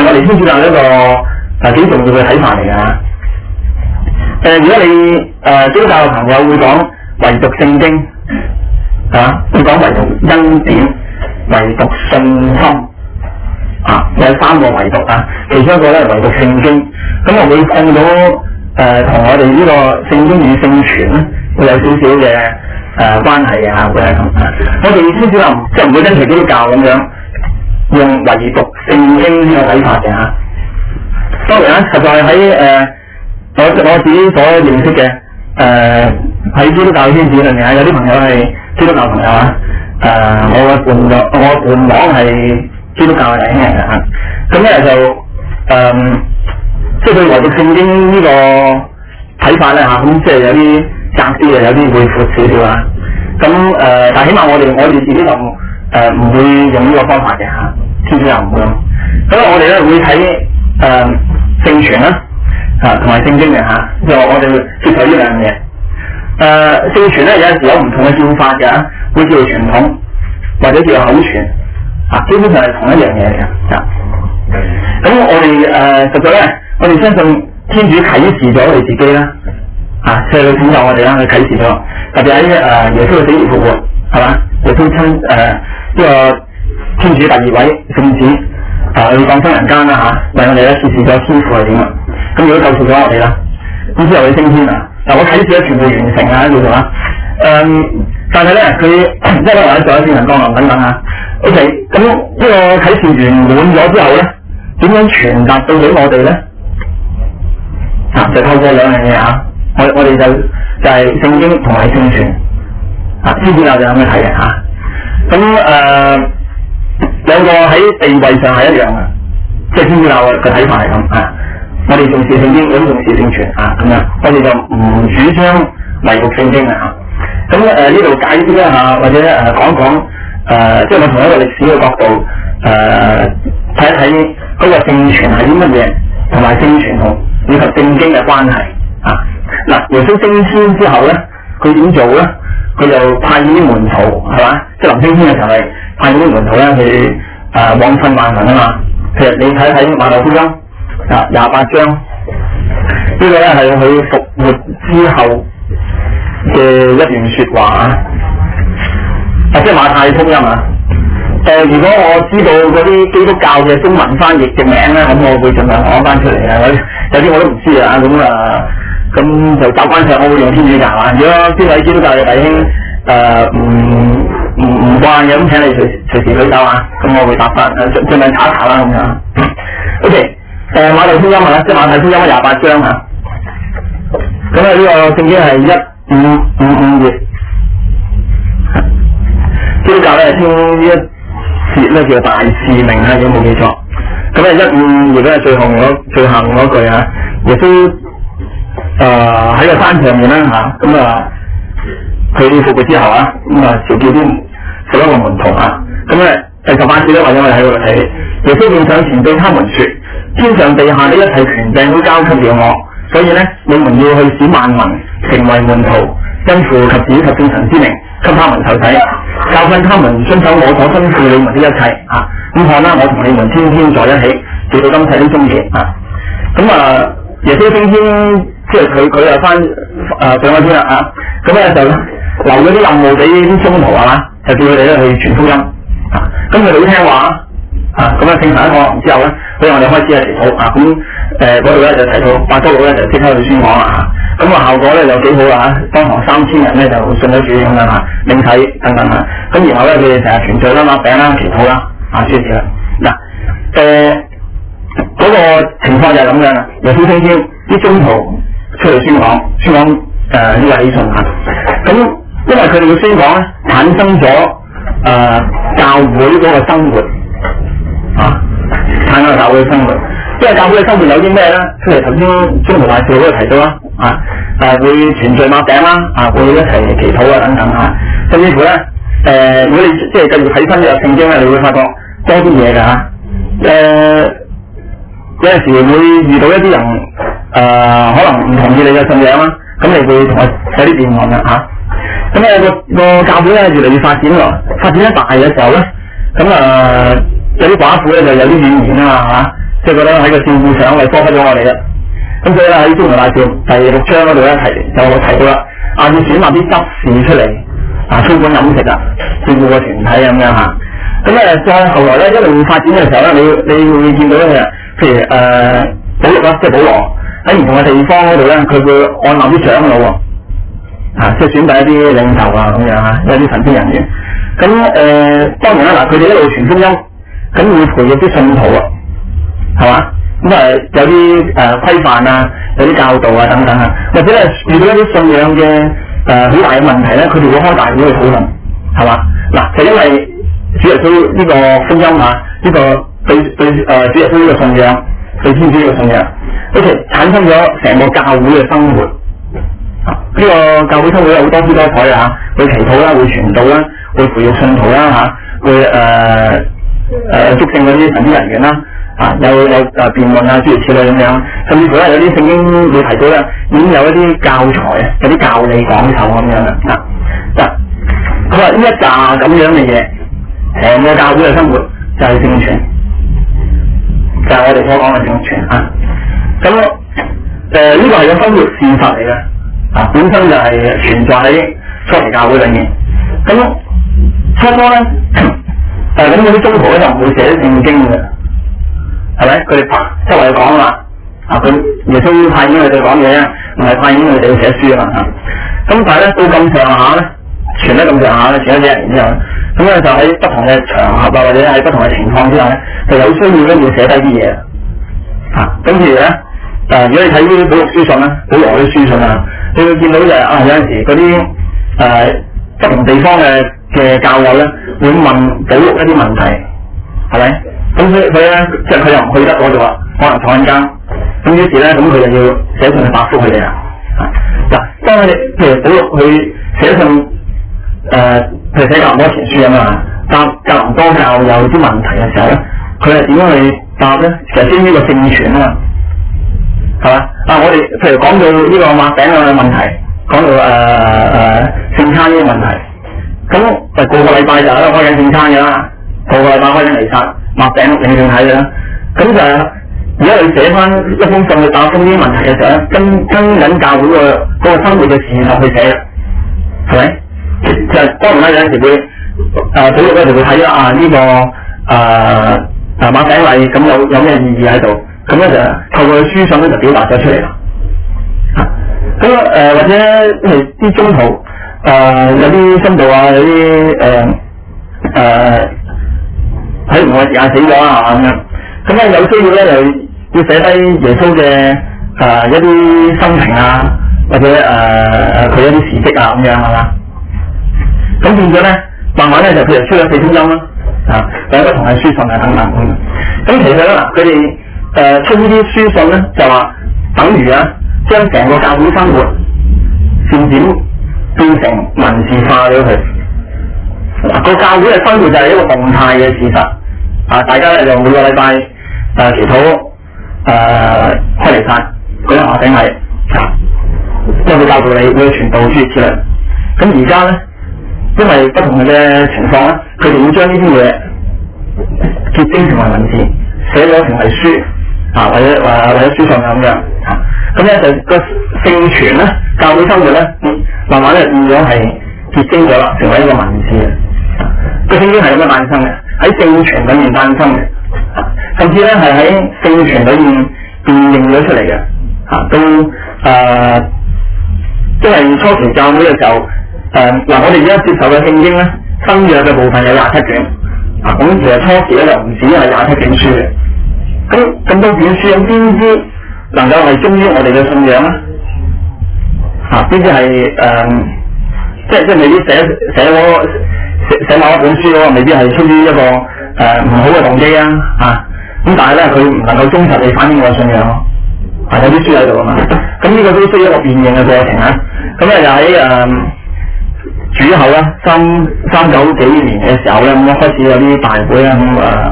我哋天主教一個幾重要嘅睇法嚟㗎。如果你基督教嘅朋友會講唯獨聖經會講唯獨恩典、唯獨信心有3個唯獨其中一個咧唯獨聖經。咁我會看到同我哋呢個聖經與聖傳咧會有少少嘅關係會係咁。我哋天主教即係唔會跟隨基督教咁樣用唯獨聖經呢個睇法嘅嚇。當然實在喺我自己所認識嘅喺基督教圈子裏面有啲朋友係基督教朋友我伴郎係基督教嘅弟兄嚟嘅咁咧就即係對唯獨聖經呢個睇法咧咁即係有啲窄啲嘅，有啲會闊少少咁但係起碼我哋自己就唔會用呢個方法嘅天主教唔會。咁我哋咧會睇聖傳啦同埋聖經嘅就我哋會接受呢兩樣嘢。聖傳咧有陣時有唔同嘅叫法嘅會叫做傳統或者叫做口傳基本上係同一樣嘢嘅咁我哋實在咧，我哋相信天主啟示咗我哋自己啦即係佢拯救我哋啦，佢啟示咗。特別喺耶穌嘅死而復活係嘛，耶穌親呢個天主第2位聖子去降生人間啦為我哋咧揭示咗天父係點咁如果救贖咗我哋啦，咁之後佢升天我啟示咗全部完成叫做但係咧佢即係可能喺上一聖神降臨等等OK， 咁呢個啟示完滿咗之後咧，點樣傳達到俾我哋咧？就透過兩樣嘢我哋就係聖經同埋聖傳天主教就咁樣睇嘅咁兩個喺地位上係一樣嘅，即係天主教嘅睇法係咁我哋重視聖經，咁重視聖傳咁樣，我哋就唔主張唯獨聖經咁呢度解釋一下或者講講即係我從一個歷史嘅角度睇一睇嗰個聖傳係啲乜嘢，同埋聖傳同以及聖經嘅關係耶穌升天之後咧，佢點做咧？佢就派啲門徒係嘛，即係臨升天嘅時候係派啲門徒咧去往訓萬民嘛。其實你睇睇馬太福音28章呢個咧係佢復活之後嘅一段説話即係馬太福音如果我知道嗰啲基督教嘅中文翻譯嘅名咧，咁我會盡量講翻出嚟有啲我都唔知咁就習慣上我會用天主教如果邊位基督教嘅弟兄唔慣嘅，咁請你隨時舉手咁我會答翻盡量查一查啦咁樣。OK， 馬太福音即係馬太福音28章咁呢個聖經係1555頁，基督教咧稱呢一節咧叫大使命如果冇記錯。咁155頁咧最後嗰句耶穌喺個山上面啦佢復活之後召叫啲11個門徒咁咧第18節咧或者我哋喺度睇，耶穌便上前對他們說：天上地下的一切權柄都交給了我，所以咧你們要去使萬民成為門徒，因父及子及聖神之名，給他們受洗，教訓他們遵守我所吩咐你們的一切咁看啦，我同你們天天在一起，直到今世的終結耶穌升天，即係佢又翻上咗天啦咁咧就留咗啲任務俾啲宗徒就叫佢哋咧去傳福音咁佢哋好聽話咁聖神一降之後咧，所以我哋開始係祈禱咁嗰度咧就提到伯多祿咧就即刻去宣講咁個效果咧就幾好當堂3000人咧就信咗主咁樣領洗等等咁然後咧佢哋成日傳罪啦、擘餅啦、祈禱啦諸如此類嗰個情況就係咁樣耶穌升天，啲宗徒出嚟宣講呢個喜訊咁因為佢哋嘅宣講咧產生咗教會嗰個生活產生教會嘅生活，因為教會嘅生活有啲咩咧？出嚟頭先宗徒大事嗰度提到啦會傳罪擘餅啦會一齊祈禱等等甚至乎咧如果你即係繼續睇新約聖經咧，你會發覺多啲嘢㗎有陣時會遇到一啲人可能唔同意你嘅信仰咁你會同佢有啲辯論咁個教會咧越嚟越發展發展得大嘅時候咧，咁有啲寡婦咧就有啲怨言即係覺得喺個照顧上係疏忽咗我哋啦。咁所以咧喺《中華大照》第6章嗰度咧就提到啦，要選立啲執事出嚟操管飲食啊，照顧個團體咁樣嚇。咁再後來咧一路發展嘅時候咧，你會見到咧，譬如保祿啦，即係保羅喺唔同嘅地方嗰度咧，佢會按立啲長老喎，即係選拔一啲領袖啊咁樣嚇，一啲神職人員。咁當然啦，嗱佢哋一路傳福音，咁會培育啲信徒啊，係嘛？咁有啲規範啊，有啲教導啊等等啊，或者咧遇到一啲信仰嘅好大嘅問題咧，佢哋會開大會去討論，係嘛？嗱就因為主耶穌呢個福音啊，呢個對主耶穌呢個信仰，對天主呢個信仰，好似產生咗成個教會嘅生活。呢個教會生活有好多姿多彩啊，會祈禱啦，會傳道啦，會培育信徒啦會祝聖嗰啲神職人員啦。有辯論啊，諸如此類咁樣，甚至乎咧有啲聖經會提到咧，已經有一啲教材啊，有啲教理講授咁樣啦。佢話呢一紮咁樣嘅嘢，成個教會嘅生活就係聖傳，就係我哋所講嘅聖傳啊。咁呢個係個生活事實嚟嘅，本身就係存在喺初期教會裏面。咁初初咧，咁嗰啲宗徒咧就唔會寫聖經嘅。係咪？佢哋周圍講啦，佢耶穌派遣佢哋講嘢啊，唔係派遣佢哋去寫書啊嘛。咁但係咧到咁上下咧，傳得咁上下咧，傳咗幾年之後，咁咧就喺不同嘅場合啊，或者喺不同嘅情況之下咧，就有需要咧要寫低啲嘢。咁譬如咧，如果你睇啲保祿書信啦，保羅啲書信啊，你會見到就係有陣時嗰啲不同地方嘅教友咧，會問保祿一啲問題，係咪？咁佢咧，即係佢又唔去得嗰度啊，可能坐緊監。咁於是咧，咁佢就要寫信去答覆佢哋啦。嗱，當佢哋譬如保祿去寫信，譬如寫格林多前書咁啊，答格林多教有啲問題嘅時候咧，佢係點樣去答咧？其實基於呢個聖傳啊嘛，係嘛？我哋譬如講到呢個擘餅嘅問題，講到聖餐呢個問題，咁個個禮拜就喺度開緊聖餐㗎啦，個個禮拜開緊彌撒。擘餅領聖體嘅啦，咁就如果你寫翻一封信去答覆呢啲問題嘅時候咧，跟緊教會嗰個生活嘅事實去寫，係咪？就當然啦，有陣時會保祿咧就會睇啦呢個擘餅禮咁有咩意義喺度，咁咧就透過書信咧就表達咗出嚟啦。咁或者係啲宗徒有啲深度啊，有啲喺唔同嘅時間死咗啊咁樣，咁咧有需要咧又要寫低耶穌嘅一啲生平啊，或者佢一啲事蹟啊咁樣係嘛？咁變咗咧，慢慢咧就佢就出咗4福音啦，有不同嘅書信啊等等咁其實咧佢哋出呢啲書信咧就話等於將成個教會生活漸漸變成文字化咗佢。個教會嘅生活就係一個動態嘅事實。大家咧就每個禮拜祈禱開彌撒嗰啲下頂係即係會教導你，會傳道諸如此類。咁而家咧，因為不同嘅情況咧，佢哋會將呢啲嘢結晶成為文字，寫咗成為書或者書信咁樣。咁咧就個聖傳咧，教會生活咧，慢慢咧變咗係結晶咗啦，成為一個文字。個聖經係咁樣誕生嘅，喺聖傳裏面誕生嘅，甚至咧係喺聖傳裏面辨認咗出嚟嘅，都因為初期教會嘅時候，我哋而家接受嘅聖經咧，新約嘅部分有27卷，咁其實初期咧就唔止係27卷書嘅，咁多卷書有邊啲能夠係忠於我哋嘅信仰咧？邊啲係即係未必寫某一本書嗰個未必係出於一個唔好嘅動機啊，咁但係咧佢唔能夠忠實地反映我嘅信仰咯，有啲書喺度啊嘛，咁呢個都需要一個辨認嘅過程啊，咁咧就喺主後啦，39幾年嘅時候咧，咁開始有啲大會啦，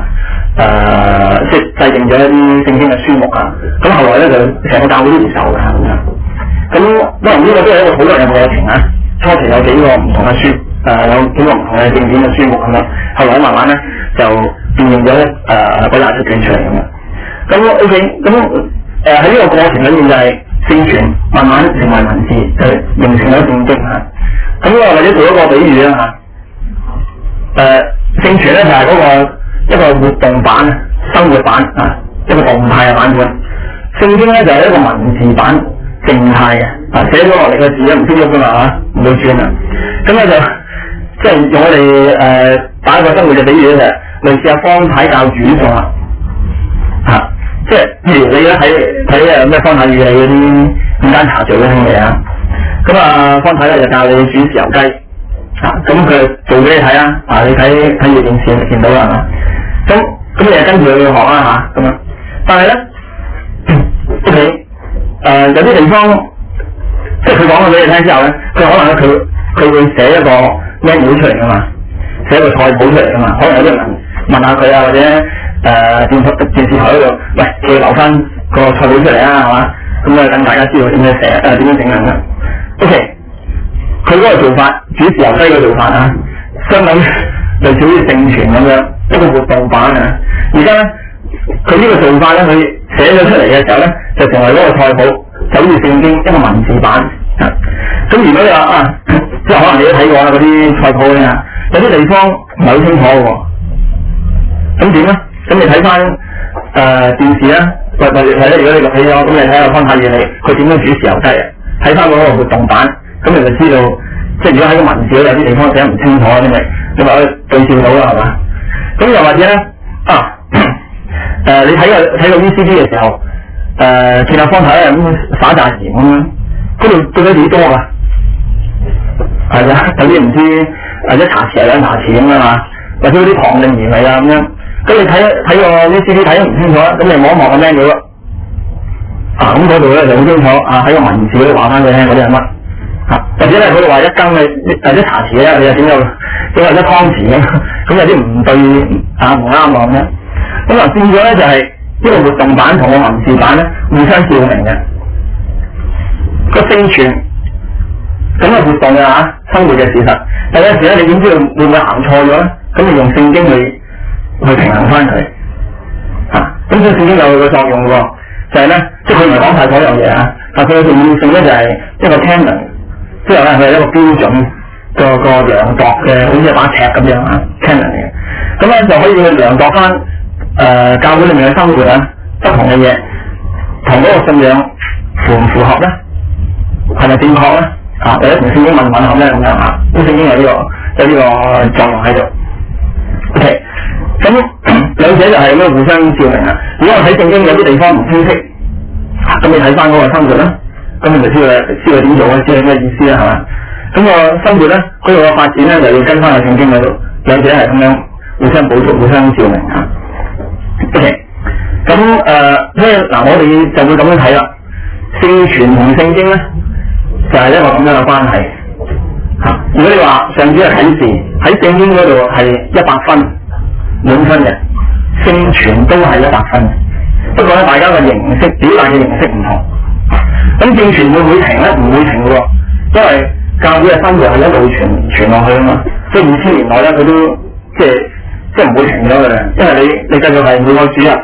即係制定咗一啲聖經嘅書目啊，咁後來咧就成個教會都接受嘅咁樣，咁當然呢個都係一個討論嘅過程啊，初期有幾個唔同嘅書。有幾個唔同嘅正典嘅書目咁樣，後來慢慢咧就辨認咗嗰27卷出嚟咁樣。咁咁 OK， 咁喺呢個過程裏面就係聖傳慢慢成為文字，就形成咗聖經嚇。咁我或者做一個比喻啦嚇。聖傳咧就係嗰個一個活動版、生活版啊，一個動態嘅版本。聖經咧就係一個文字版、靜態嘅啊，寫咗落嚟嘅字咧唔識喐噶嘛嚇，唔會轉啊。咁咧就即係用我哋打一個生活嘅比喻咧，就類似阿方太教煮餸啦嚇。即係譬如你咧睇咩方太語嗰啲午間茶做嗰啲嘢啊，咁啊方太咧就教你煮豉油雞啊，咁佢做俾你睇啊，你睇住電視就見到啦係嘛？咁你就跟住佢去學啦嚇咁樣。但係咧，OK， 有啲地方即係佢講咗俾你聽之後咧，佢可能咧佢會寫一個 menu 出嚟噶嘛，寫一個菜譜出嚟噶嘛，可能有啲人問下佢啊，或者電視台嗰度，喂，佢留翻個菜譜出嚟啊，係嘛？咁啊等大家知道點樣寫點樣整啊。OK， 佢嗰個做法，煮豉油雞嘅做法啊，相等類似好似聖傳咁樣一個活動版啊。而家咧，佢呢個做法咧，佢寫咗出嚟嘅時候咧，就成為嗰個菜譜，就好似聖經一個文字版啊。咁如果你話即係可能你都睇過啦嗰啲菜譜啊，有啲地方唔係好清楚喎。咁點咧？咁你睇翻電視啊，或者如果你錄起咗，咁你睇下方太語佢點樣煮豉油雞啊？睇翻嗰個活動版，咁你就知道，即係如果喺個文字有啲地方寫唔清楚，你咪可以對照到啦，係嘛？咁又或者咧你睇個 VCD 嘅時候，見阿方太咧咁撒扎鹽咁樣，嗰度到底幾多㗎？係啊，有啲唔知一茶匙兩茶匙咁啊嘛，或者嗰啲糖定鹽嚟啊咁樣。咁你睇個 VCD 睇得唔清楚，咁你望一望個 menu 咯。咁嗰度咧就好清楚喺個文字嗰度話翻佢聽嗰啲係乜。或者咧佢哋話一羹一茶匙咧，你又點有一湯匙咁，咁有啲唔對唔啱啊咁樣。咁啊變咗咧就係呢個活動版同個文字版咧互相照明嘅。個聖傳咁嘅活動嘅生活嘅事實，但有時咧你點知道會唔會行錯咗咧？咁你用聖經去平衡翻佢咁所以聖經有佢個作用喎，就係咧，即係佢唔係講晒所有嘢啊，但係佢嘅重要性咧就係一個 canon， 即係咧佢係一個標準個量度嘅，好似一把尺咁樣canon 嚟嘅。咁咧就可以去量度翻教會裏面嘅生活不同嘅嘢，同嗰個信仰符唔符合咧？係咪正確咧？或者同聖經吻合咧咁樣咁聖經有呢個作用喺度。OK。咁兩者就係咁樣互相照明啊！如果我睇聖經有啲地方唔清晰，咁你睇翻嗰個生活啦，咁你就知道點做啦，知道咩意思啦，係嘛？咁個生活咧，嗰個發展咧就要跟翻個聖經喺度，兩者係咁樣互相補足、互相照明啊。OK， 咁所以嗱，我哋就會咁樣睇啦。聖傳同聖經咧就係一個咁樣嘅關係嚇。如果你話上主嘅啟示喺聖經嗰度係100分。滿分嘅，聖傳都係100分，不過咧大家嘅形式表達嘅形式唔同。咁聖傳會唔會停咧？唔會停嘅喎，因為教會嘅生活係一路傳落去啊嘛。即係2000年內咧，佢都即係唔會停咗嘅，因為你繼續係每個主日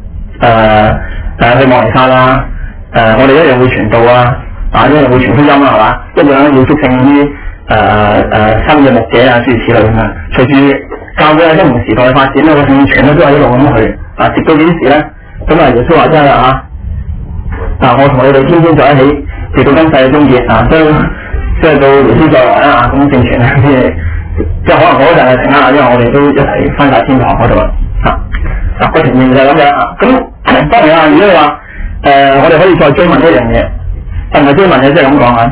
去望彌撒啦，我哋一樣會傳道一樣會傳福音啦，係嘛？一樣要祝聖啲新嘅牧者諸如此類咁啊。隨住教會喺不同時代發展咧，個聖傳咧都係一路咁去直到幾時咧？咁耶穌話真係我同你哋天天在一起，直到今世嘅終結即係到耶穌再來啦咁聖傳咧，即係可能嗰陣係停啦，因為我哋都一齊翻晒天堂嗰度啦個情形就係咁樣咁當然如果你話我哋可以再追問一樣嘢，係咪追問嘅？即係咁講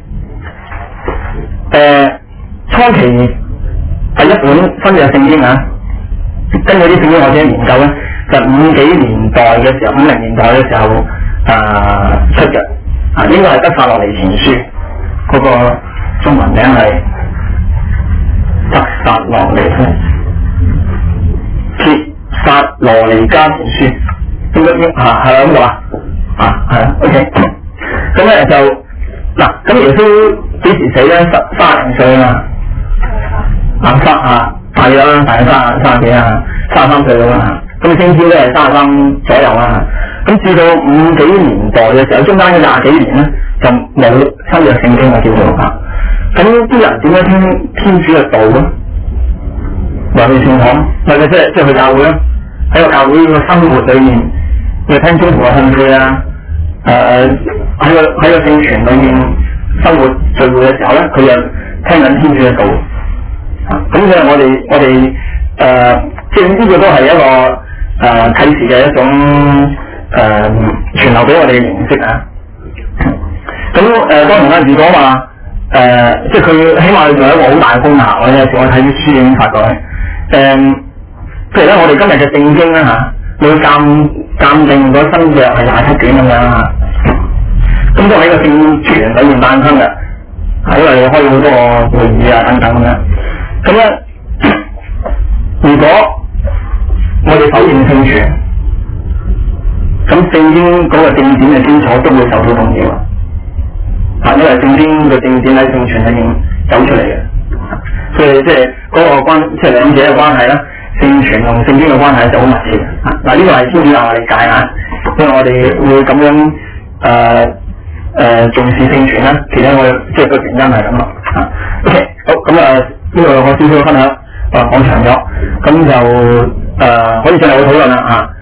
初期。係一本新嘅聖經根據啲聖經學者研究咧，就50年代嘅時候，50年代嘅時候出嘅，應該係得撒羅尼前書，嗰個中文名係得撒羅尼迦前書，應該係咁講係 OK。咁咧就咁耶穌幾時死咧？30歲啊嘛。大約30幾33歲到啦咁聖經都係33左右啦。咁至到50幾年代嘅時候，中間嘅20幾年咧就冇新約聖經嘅叫做嚇。咁啲人點樣聽天主嘅道咧？話你聖堂，或者即係去教會啦，喺個教會個生活裏面，要聽中途嘅訓誨啊，喺個聖傳裏面生活聚會嘅時候咧，佢又聽緊天主嘅道。咁所以我哋即係呢個都係一個啟示嘅一種傳流俾我哋嘅形式啊。咁當然啦，如果話即係佢起碼仲有一個好大嘅功效咧，有時我睇啲書已經發覺譬如咧，我哋今日嘅聖經啦嚇，你要鑑定嗰新約係27卷咁樣嚇，咁都喺個聖傳裏面誕生嘅，因為開好多個會議啊等等咁樣。咁咧，如果我哋否認聖傳，咁聖經嗰個正典嘅基礎都會受到動搖啊！因為聖經嘅正典喺聖傳裏面走出嚟嘅，所以即係嗰個即係兩者嘅關係啦。聖傳同聖經嘅關係就好密切啊！嗱，呢個係天主教嘅理解啊，因為我哋會咁樣重視聖傳啦。其實我即係個原因係咁咯啊。OK， 好咁呢個我少少分享講長咗，咁就可以進入去討論啦啊。